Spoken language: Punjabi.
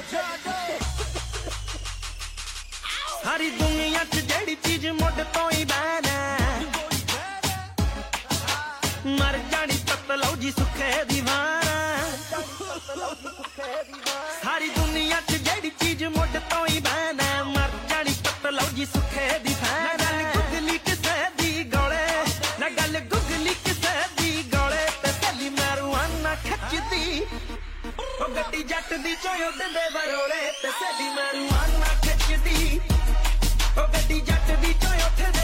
ਸਾਰੀ ਦੁਨੀਆ 'ਚ ਜਿਹੜੀ ਚੀਜ਼ ਮੁੱਢ ਤੋਂ ਹੀ ਬੈਨ ਹੈ, ਮਰ ਜਾਣੀ ਤਤਲੋ ਜੀ ਸੁੱਖੇ ਦੀਵਾਨਾ। ਸਾਰੀ ਦੁਨੀਆ 'ਚ ਜਿਹੜੀ ਚੀਜ਼ ਮੁੱਢ ਤੋਂ ਹੀ ਬੈਨ ਹੈ, ਮਰ ਜਾਣੀ ਤਤਲੋ ਜੀ ਸੁੱਖੇ ਦੀ ਫੈਨ। ਗੱਲ ਗੁਗਲੀ ਕਿਸੇ ਦੀ ਗੋਲੇ ਨਾ, ਗੱਲ ਗੁਗਲੀ ਕਿਸੇ ਦੀ ਗੋਲੇ ਤੇ ਸੱਲੀ ਮੈਰੂਆਨਾ ਖਿੱਚਦੀ ਉਹ ਗੱਡੀ ਜੱਟ ਦੀ ਚੋਂ ਉੱਡਦੇ ਬਰੋਲੇ ਤੇ ਸੱਲੀ ਮੈਰੂਆਨਾ ਖਿੱਚਦੀ ਉਹ ਗੱਡੀ ਜੱਟ ਦੀ ਚੋਂ ਉੱਠਦੇ